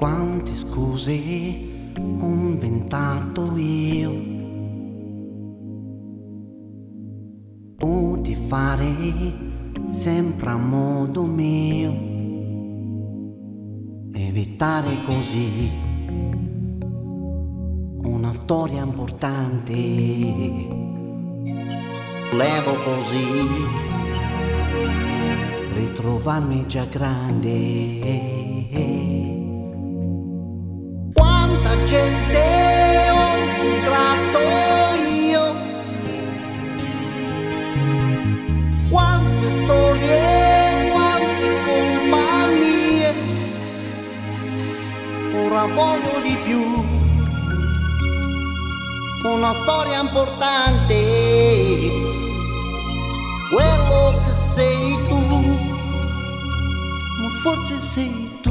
Quante scuse ho inventato io di fare sempre a modo mio, evitare così una storia importante. Volevo così ritrovarmi già grande. Quanta gente ho incontrato io, quante storie, quante compagnie. Ora voglio di più, una storia importante, quello che sei tu, ma forse sei tu.